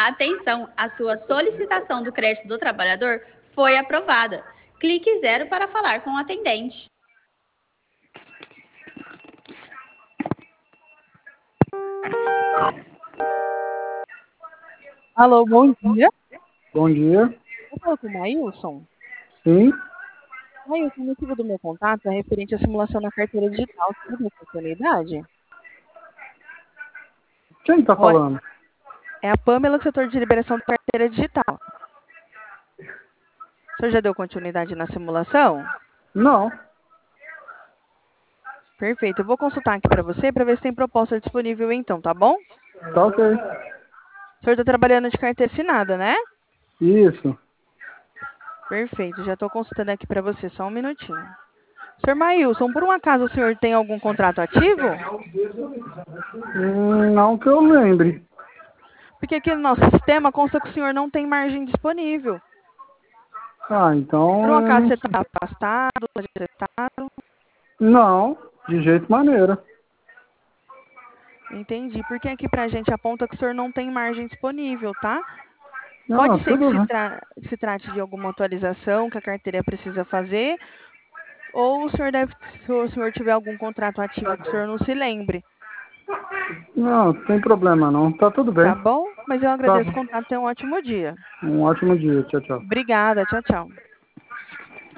Atenção, a sua solicitação do crédito do trabalhador foi aprovada. Clique 0 para falar com o atendente. Alô, bom dia. Bom dia. Eu falo com o Maílson. Sim. Maílson, o motivo do meu contato é referente à simulação na carteira digital. Você tem oportunidade? Quem está falando? É a Pâmela do setor de liberação da carteira digital. O senhor já deu continuidade na simulação? Não. Perfeito. Eu vou consultar aqui para você para ver se tem proposta disponível então, tá bom? Tá ok. O senhor está trabalhando de carteira assinada, né? Isso. Perfeito. Já estou consultando aqui para você, só um minutinho. Senhor Maílson, por um acaso o senhor tem algum contrato ativo? Não que eu lembre. Porque aqui no nosso sistema consta que o senhor não tem margem disponível. Ah, então... Por um acaso você está afastado, desetado? Não, de jeito maneira. Entendi. Porque aqui pra gente aponta que o senhor não tem margem disponível, tá? Não, Pode ser que tudo bem. se trate de alguma atualização que a carteira precisa fazer, ou se o senhor tiver algum contrato ativo que o senhor não se lembre, Não, tem problema não. Tá tudo bem. tá bom? Mas eu Tá agradeço o bom. contato e tenha um ótimo dia. Um ótimo dia. Tchau, tchau. Obrigada, tchau, tchau.